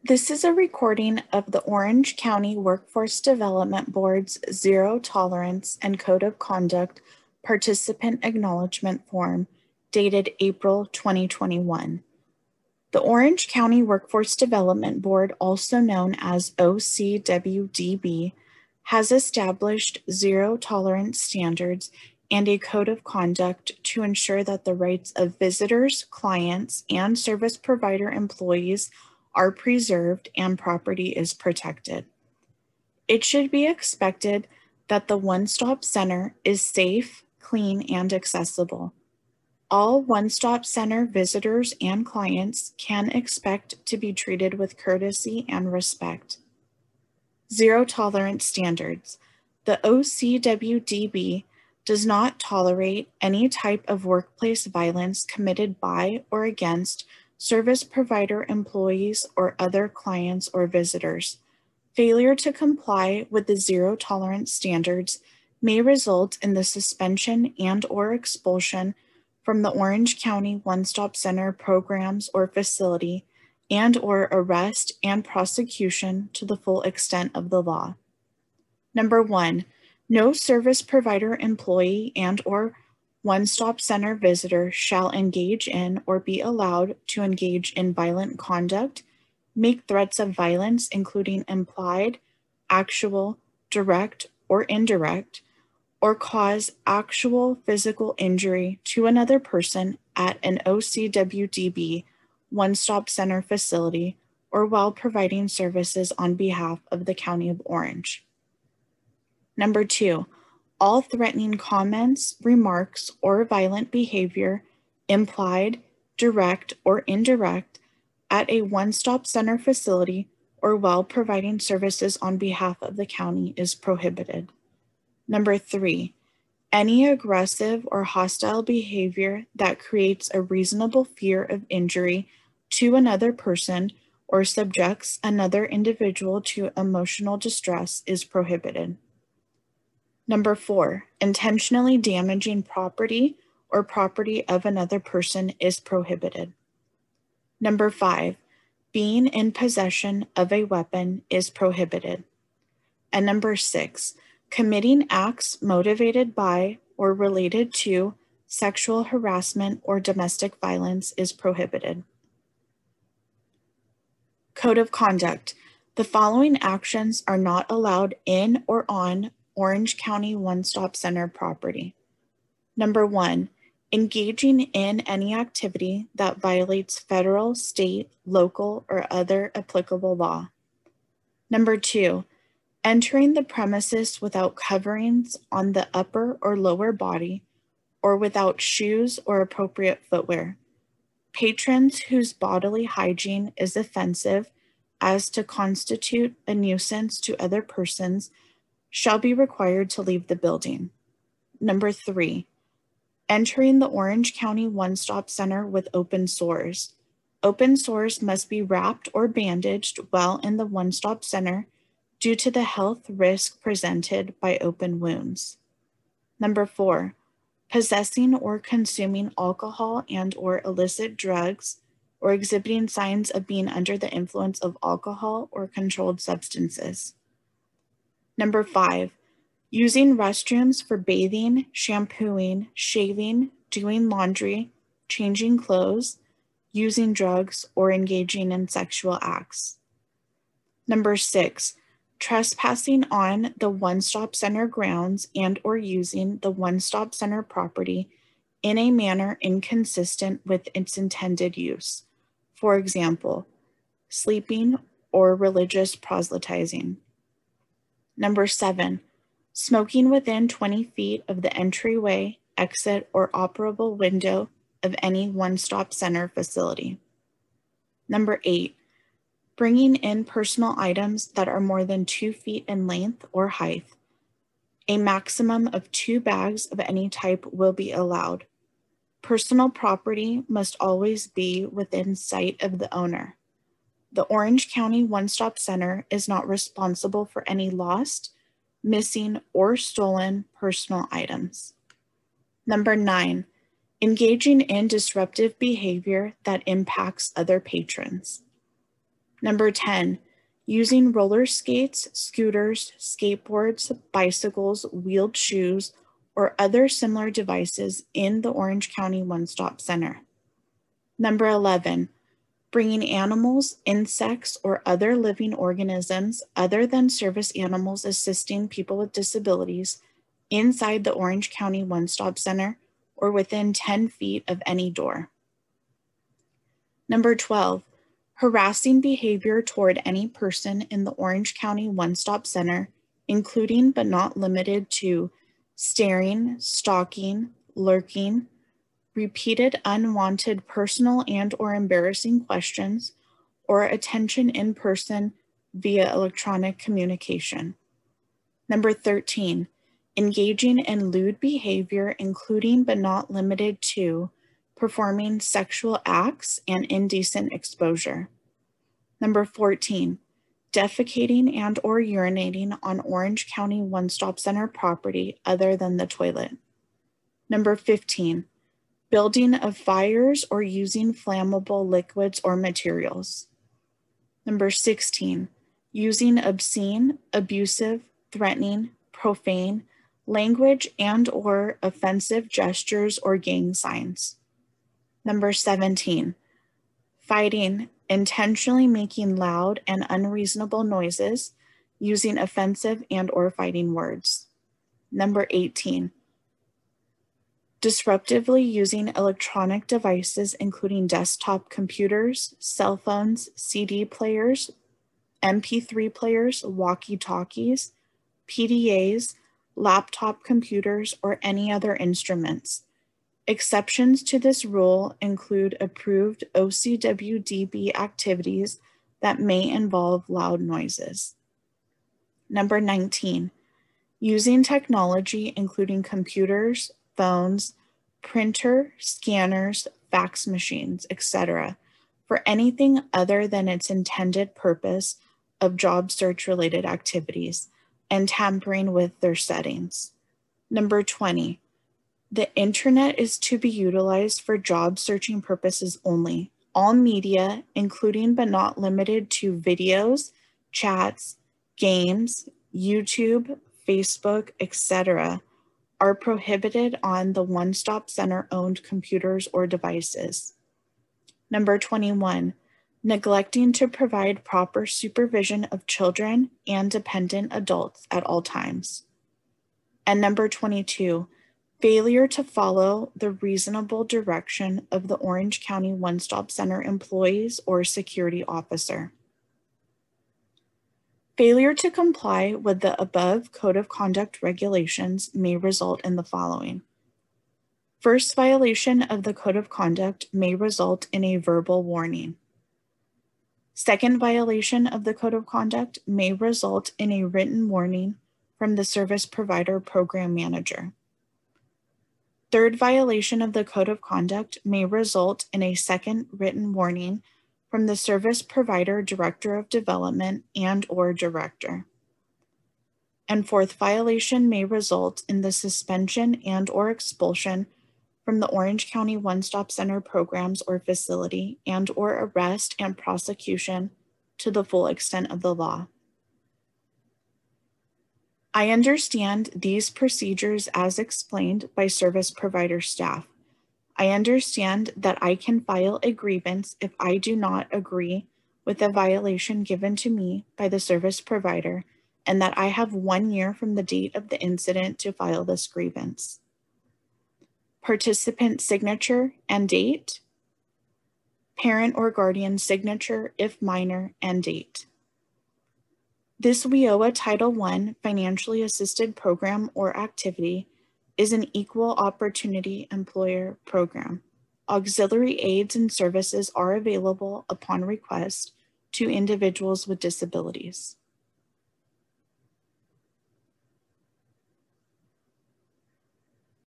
This is a recording of the Orange County Workforce Development Board's Zero Tolerance and Code of Conduct Participant Acknowledgement Form dated April 2021. The Orange County Workforce Development Board, also known as OCWDB, has established zero tolerance standards and a code of conduct to ensure that the rights of visitors, clients, and service provider employees are preserved and property is protected. It should be expected that the one-stop center is safe, clean, and accessible. All one-stop center visitors and clients can expect to be treated with courtesy and respect. Zero tolerance standards. The OCWDB does not tolerate any type of workplace violence committed by or against service provider employees or other clients or visitors. Failure to comply with the zero tolerance standards may result in the suspension and/or expulsion from the Orange County One-Stop Center programs or facility and/or arrest and prosecution to the full extent of the law. Number 1, no service provider employee and/or one-stop center visitor shall engage in or be allowed to engage in violent conduct, make threats of violence, including implied, actual, direct, or indirect, or cause actual physical injury to another person at an OCWDB one-stop center facility or while providing services on behalf of the County of Orange. Number 2, all threatening comments, remarks, or violent behavior, implied, direct, or indirect, at a one-stop center facility or while providing services on behalf of the county is prohibited. Number 3, any aggressive or hostile behavior that creates a reasonable fear of injury to another person or subjects another individual to emotional distress is prohibited. Number 4, intentionally damaging property or property of another person is prohibited. Number 5, being in possession of a weapon is prohibited. And number 6, committing acts motivated by or related to sexual harassment or domestic violence is prohibited. Code of conduct. The following actions are not allowed in or on Orange County One-Stop Center property. Number 1, engaging in any activity that violates federal, state, local, or other applicable law. Number 2, entering the premises without coverings on the upper or lower body or without shoes or appropriate footwear. Patrons whose bodily hygiene is offensive as to constitute a nuisance to other persons shall be required to leave the building. Number 3, entering the Orange County One-Stop Center with open sores. Open sores must be wrapped or bandaged while in the One-Stop Center due to the health risk presented by open wounds. Number 4, possessing or consuming alcohol and/or illicit drugs or exhibiting signs of being under the influence of alcohol or controlled substances. Number 5, using restrooms for bathing, shampooing, shaving, doing laundry, changing clothes, using drugs, or engaging in sexual acts. Number 6, trespassing on the One-Stop Center grounds and/or using the One-Stop Center property in a manner inconsistent with its intended use. For example, sleeping or religious proselytizing. Number 7, smoking within 20 feet of the entryway, exit, or operable window of any one-stop center facility. Number 8, bringing in personal items that are more than 2 feet in length or height. A maximum of 2 bags of any type will be allowed. Personal property must always be within sight of the owner. The Orange County One-Stop Center is not responsible for any lost, missing, or stolen personal items. Number 9, engaging in disruptive behavior that impacts other patrons. Number 10, using roller skates, scooters, skateboards, bicycles, wheeled shoes, or other similar devices in the Orange County One-Stop Center. Number 11, bringing animals, insects, or other living organisms other than service animals assisting people with disabilities inside the Orange County One-Stop Center or within 10 feet of any door. Number 12, harassing behavior toward any person in the Orange County One-Stop Center, including but not limited to staring, stalking, lurking, repeated unwanted personal and/or embarrassing questions, or attention in person via electronic communication. Number 13, engaging in lewd behavior, including but not limited to performing sexual acts and indecent exposure. Number 14, defecating and/or urinating on Orange County One-Stop Center property other than the toilet. Number 15, building of fires or using flammable liquids or materials. Number 16, using obscene, abusive, threatening, profane language and/or offensive gestures or gang signs. Number 17, fighting, intentionally making loud and unreasonable noises using offensive and/or fighting words. Number 18, disruptively using electronic devices, including desktop computers, cell phones, CD players, MP3 players, walkie-talkies, PDAs, laptop computers, or any other instruments. Exceptions to this rule include approved OCWDB activities that may involve loud noises. Number 19, using technology, including computers, phones, printer, scanners, fax machines, etc., for anything other than its intended purpose of job search related activities and tampering with their settings. Number 20, the internet is to be utilized for job searching purposes only. All media, including but not limited to videos, chats, games, YouTube, Facebook, etc., are prohibited on the One-Stop Center owned computers or devices. Number 21, neglecting to provide proper supervision of children and dependent adults at all times. And number 22, failure to follow the reasonable direction of the Orange County One-Stop Center employees or security officer. Failure to comply with the above Code of Conduct regulations may result in the following. First violation of the Code of Conduct may result in a verbal warning. Second violation of the Code of Conduct may result in a written warning from the service provider program manager. Third violation of the Code of Conduct may result in a second written warning from the service provider director of development and/or director. And fourth violation may result in the suspension and/or expulsion from the Orange County One-Stop Center programs or facility and/or arrest and prosecution to the full extent of the law. I understand these procedures as explained by service provider staff. I understand that I can file a grievance if I do not agree with the violation given to me by the service provider, and that I have 1 year from the date of the incident to file this grievance. Participant signature and date. Parent or guardian signature, if minor, and date. This WIOA Title I financially assisted program or activity is an equal opportunity employer program. Auxiliary aids and services are available upon request to individuals with disabilities.